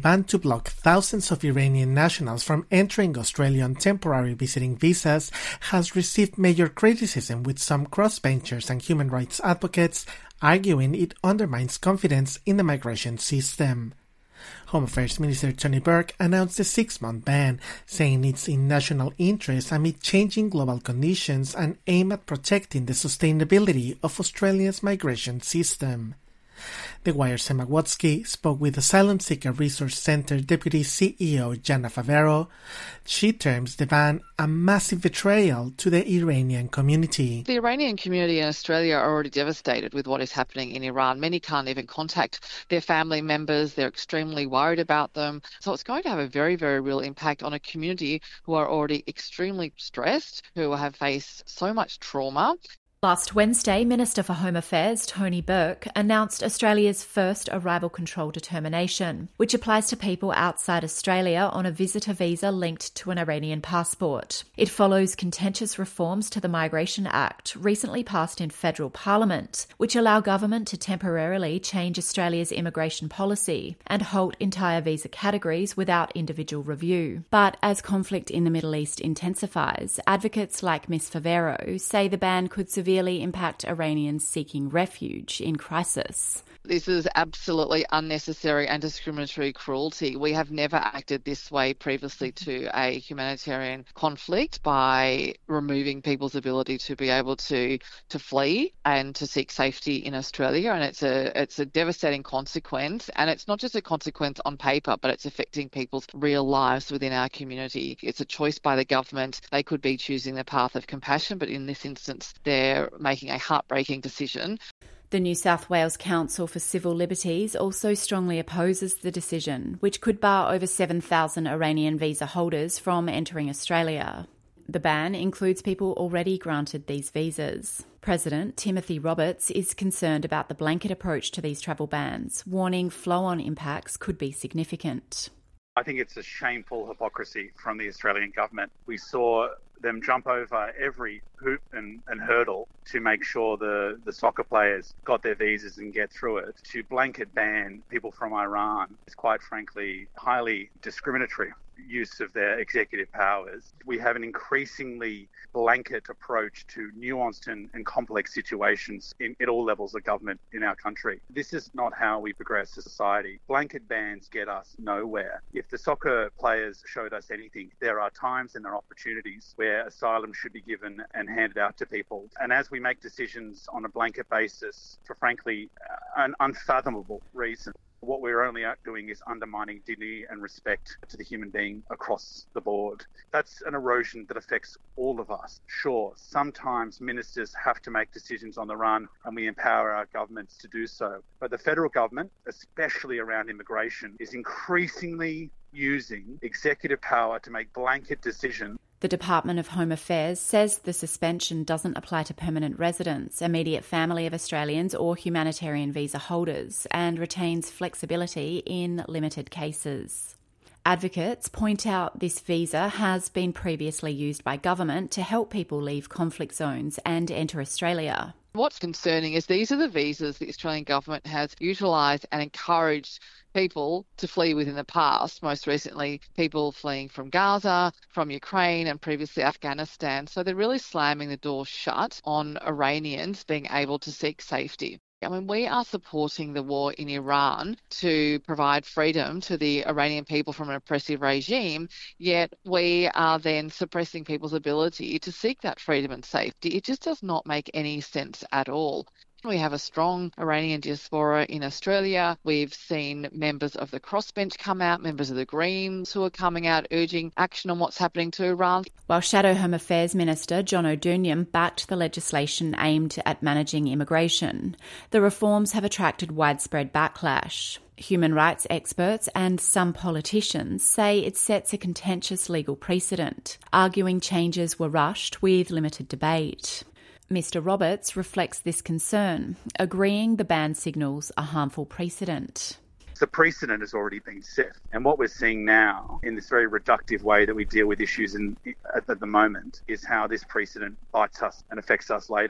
ban to block thousands of Iranian nationals from entering Australia on temporary visiting visas has received major criticism, with some crossbenchers and human rights advocates arguing it undermines confidence in the migration system. Home Affairs Minister Tony Burke announced a 6-month ban, saying it's in national interest amid changing global conditions and aimed at protecting the sustainability of Australia's migration system. The Wire's Emma Watsky spoke with Asylum Seeker Resource Centre Deputy CEO Jana Favero. She terms the ban a massive betrayal to the Iranian community. The Iranian community in Australia are already devastated with what is happening in Iran. Many can't even contact their family members. They're extremely worried about them. So it's going to have a very, very real impact on a community who are already extremely stressed, who have faced so much trauma. Last Wednesday, Minister for Home Affairs Tony Burke announced Australia's first arrival control determination, which applies to people outside Australia on a visitor visa linked to an Iranian passport. It follows contentious reforms to the Migration Act, recently passed in federal parliament, which allow government to temporarily change Australia's immigration policy and halt entire visa categories without individual review. But as conflict in the Middle East intensifies, advocates like Ms Favero say the ban could severely impact Iranians seeking refuge in crisis. This is absolutely unnecessary and discriminatory cruelty. We have never acted this way previously to a humanitarian conflict by removing people's ability to be able to flee and to seek safety in Australia. And it's a devastating consequence. And it's not just a consequence on paper, but it's affecting people's real lives within our community. It's a choice by the government. They could be choosing the path of compassion, but in this instance, they're making a heartbreaking decision. The New South Wales Council for Civil Liberties also strongly opposes the decision, which could bar over 7,000 Iranian visa holders from entering Australia. The ban includes people already granted these visas. President Timothy Roberts is concerned about the blanket approach to these travel bans, warning flow-on impacts could be significant. I think it's a shameful hypocrisy from the Australian government. We saw them jump over every hoop and hurdle to make sure the soccer players got their visas and get through it. To blanket ban people from Iran is quite frankly highly discriminatory use of their executive powers. We have an increasingly blanket approach to nuanced and complex situations at all levels of government in our country. This is not how we progress as a society. Blanket bans get us nowhere. If the soccer players showed us anything, there are times and there are opportunities where asylum should be given and handed out to people. And as we make decisions on a blanket basis for frankly an unfathomable reason, what we're only doing is undermining dignity and respect to the human being across the board. That's an erosion that affects all of us. Sure, sometimes ministers have to make decisions on the run and we empower our governments to do so. But the federal government, especially around immigration, is increasingly using executive power to make blanket decisions. The Department of Home Affairs says the suspension doesn't apply to permanent residents, immediate family of Australians or humanitarian visa holders, and retains flexibility in limited cases. Advocates point out this visa has been previously used by government to help people leave conflict zones and enter Australia. What's concerning is these are the visas the Australian government has utilised and encouraged people to flee within the past, most recently people fleeing from Gaza, from Ukraine and previously Afghanistan. So they're really slamming the door shut on Iranians being able to seek safety. I mean, we are supporting the war in Iran to provide freedom to the Iranian people from an oppressive regime, yet we are then suppressing people's ability to seek that freedom and safety. It just does not make any sense at all. We have a strong Iranian diaspora in Australia. We've seen members of the Crossbench come out, members of the Greens who are coming out urging action on what's happening to Iran. While Shadow Home Affairs Minister John O'Doonium backed the legislation aimed at managing immigration, the reforms have attracted widespread backlash. Human rights experts and some politicians say it sets a contentious legal precedent, arguing changes were rushed with limited debate. Mr Roberts reflects this concern, agreeing the ban signals a harmful precedent. The precedent has already been set. And what we're seeing now in this very reductive way that we deal with issues at the moment is how this precedent bites us and affects us later.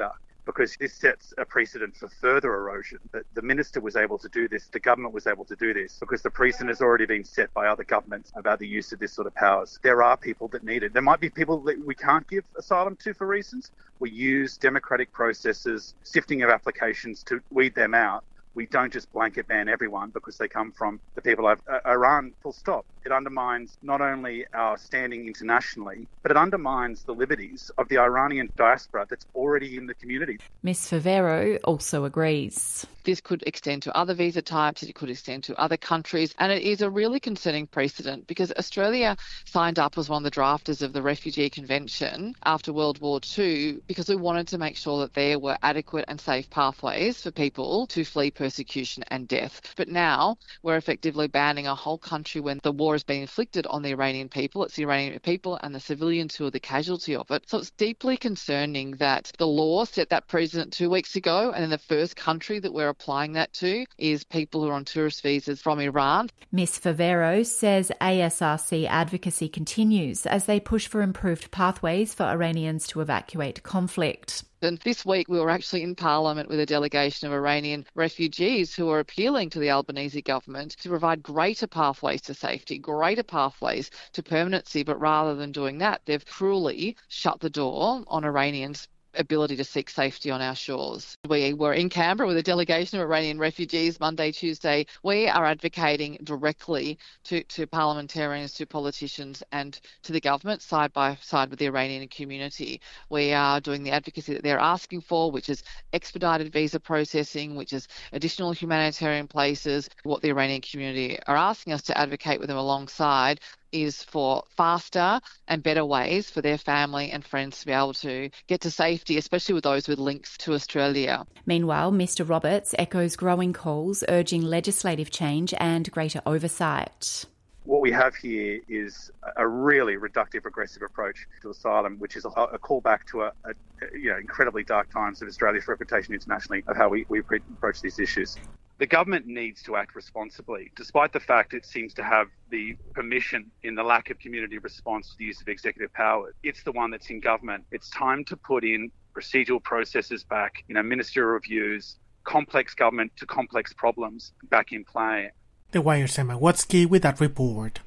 because this sets a precedent for further erosion. That the minister was able to do this, the government was able to do this, because the precedent has already been set by other governments about the use of this sort of powers. There are people that need it. There might be people that we can't give asylum to for reasons. We use democratic processes, sifting of applications to weed them out. We don't just blanket ban everyone because they come from the people of Iran, full stop. It undermines not only our standing internationally, but it undermines the liberties of the Iranian diaspora that's already in the community. Ms. Favero also agrees. This could extend to other visa types, it could extend to other countries, and it is a really concerning precedent because Australia signed up as one of the drafters of the Refugee Convention after World War II because we wanted to make sure that there were adequate and safe pathways for people to flee persecution and death. But now we're effectively banning a whole country when the war has been inflicted on the Iranian people. It's the Iranian people and the civilians who are the casualty of it. So it's deeply concerning that the law set that precedent 2 weeks ago, and then the first country that we're applying that to is people who are on tourist visas from Iran. Ms. Favero says ASRC advocacy continues as they push for improved pathways for Iranians to evacuate conflict. And this week we were actually in Parliament with a delegation of Iranian refugees who are appealing to the Albanese government to provide greater pathways to safety, greater pathways to permanency. But rather than doing that, they've cruelly shut the door on Iranians' ability to seek safety on our shores. We were in Canberra with a delegation of Iranian refugees Monday, Tuesday. We are advocating directly to parliamentarians, to politicians and to the government side by side with the Iranian community. We are doing the advocacy that they're asking for, which is expedited visa processing, which is additional humanitarian places. What the Iranian community are asking us to advocate with them alongside is for faster and better ways for their family and friends to be able to get to safety, especially with those with links to Australia. Meanwhile, Mr. Roberts echoes growing calls urging legislative change and greater oversight. What we have here is a really reductive, regressive approach to asylum, which is a callback to incredibly dark times of Australia's reputation internationally of how we approach these issues. The government needs to act responsibly, despite the fact it seems to have the permission in the lack of community response to the use of executive power. It's the one that's in government. It's time to put in procedural processes back, ministerial reviews, complex government to complex problems back in play. The Wire's Emma Watsky with that report.